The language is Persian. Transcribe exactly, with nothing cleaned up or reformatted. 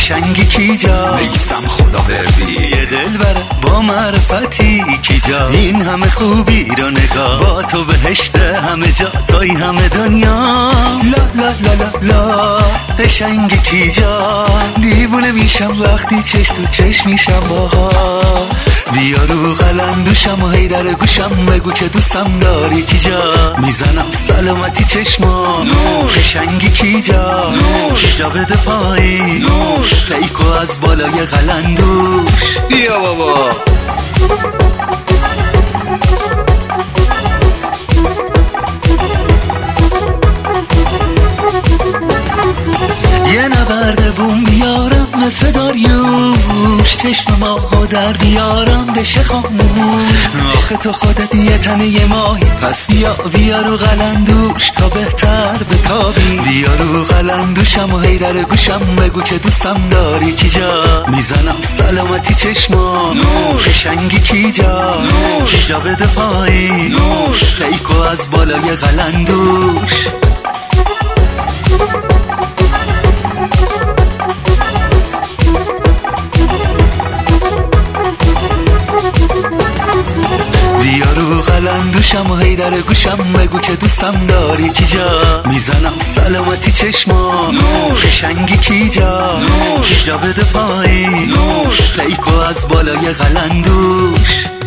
قشنگی کی جا میسم خدا بردی یه دل بره با معرفتی کی جا این همه خوبی رو نگاه با تو بهشت همه جا توی همه دنیا لا لا لا لا لا قشنگی کی جا دیوونه میشم وقتی چش تو چش میشم باها بیا رو قلندوشم و هی در گوشم بگو که دوستم داری کی جا میزنم سلامتی چشما قشنگی کی جا کی جا بده پایین پیکو از بالای قلندوش بیا بابا یه نبرده بوم بیارم مثل داریوش چشم ماهو در بیارم بشه خاموش آخه تو خودت یه تنه یه ماهی پس بیا بیا رو قلندوش تا بهتر بتابی بیا رو قلندوشم و هی در گوشم بگو که دوستم داری کی جا میزنم سلامتی چشما قشنگی کی جا کی جا بده پایین پیکو از بالای قلندوش بیا رو قلندوشم و هی در گوشم بگو که دوستم داری کی جا میزنم سلامتی چشما قشنگی کی جا کی جا بده پایین پیکو از بالای قلندوش